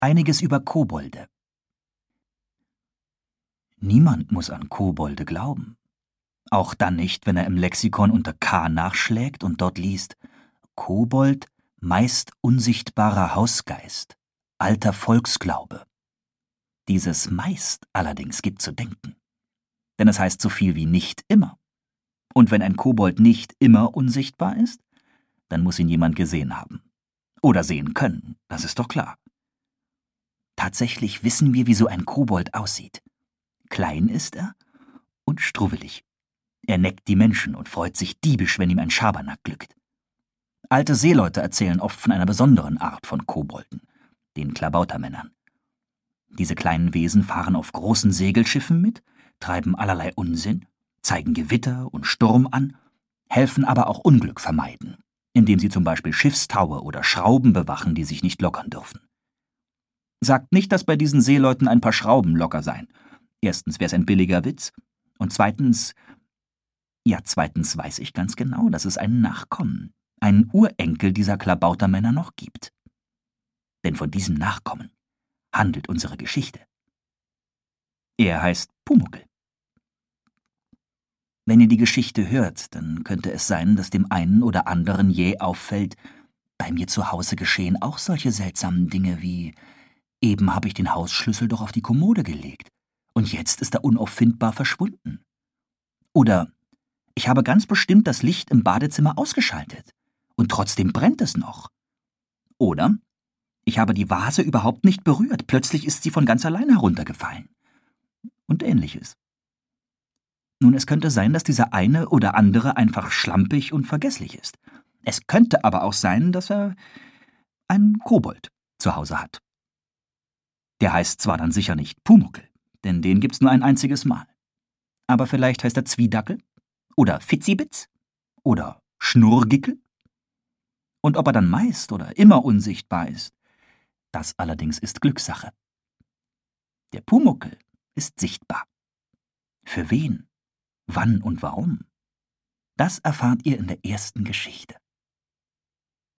Einiges über Kobolde. Niemand muss an Kobolde glauben. Auch dann nicht, wenn er im Lexikon unter K nachschlägt und dort liest: Kobold, meist unsichtbarer Hausgeist, alter Volksglaube. Dieses meist allerdings gibt zu denken. Denn es heißt so viel wie nicht immer. Und wenn ein Kobold nicht immer unsichtbar ist, dann muss ihn jemand gesehen haben. Oder sehen können, das ist doch klar. Tatsächlich wissen wir, wie so ein Kobold aussieht. Klein ist er und struwwelig. Er neckt die Menschen und freut sich diebisch, wenn ihm ein Schabernack glückt. Alte Seeleute erzählen oft von einer besonderen Art von Kobolden, den Klabautermännern. Diese kleinen Wesen fahren auf großen Segelschiffen mit, treiben allerlei Unsinn, zeigen Gewitter und Sturm an, helfen aber auch Unglück vermeiden, indem sie zum Beispiel Schiffstaue oder Schrauben bewachen, die sich nicht lockern dürfen. Sagt nicht, dass bei diesen Seeleuten ein paar Schrauben locker seien. Erstens wäre es ein billiger Witz und zweitens weiß ich ganz genau, dass es einen Nachkommen, einen Urenkel dieser Klabautermänner noch gibt. Denn von diesem Nachkommen handelt unsere Geschichte. Er heißt Pumuckl. Wenn ihr die Geschichte hört, dann könnte es sein, dass dem einen oder anderen jäh auffällt: Bei mir zu Hause geschehen auch solche seltsamen Dinge wie: Eben habe ich den Hausschlüssel doch auf die Kommode gelegt und jetzt ist er unauffindbar verschwunden. Oder: Ich habe ganz bestimmt das Licht im Badezimmer ausgeschaltet und trotzdem brennt es noch. Oder: Ich habe die Vase überhaupt nicht berührt, plötzlich ist sie von ganz allein heruntergefallen. Und Ähnliches. Nun, es könnte sein, dass dieser eine oder andere einfach schlampig und vergesslich ist. Es könnte aber auch sein, dass er einen Kobold zu Hause hat. Der heißt zwar dann sicher nicht Pumuckl, denn den gibt's nur ein einziges Mal. Aber vielleicht heißt er Zwiedackel oder Fitzibitz oder Schnurrgickel. Und ob er dann meist oder immer unsichtbar ist, das allerdings ist Glückssache. Der Pumuckl ist sichtbar. Für wen, wann und warum? Das erfahrt ihr in der ersten Geschichte.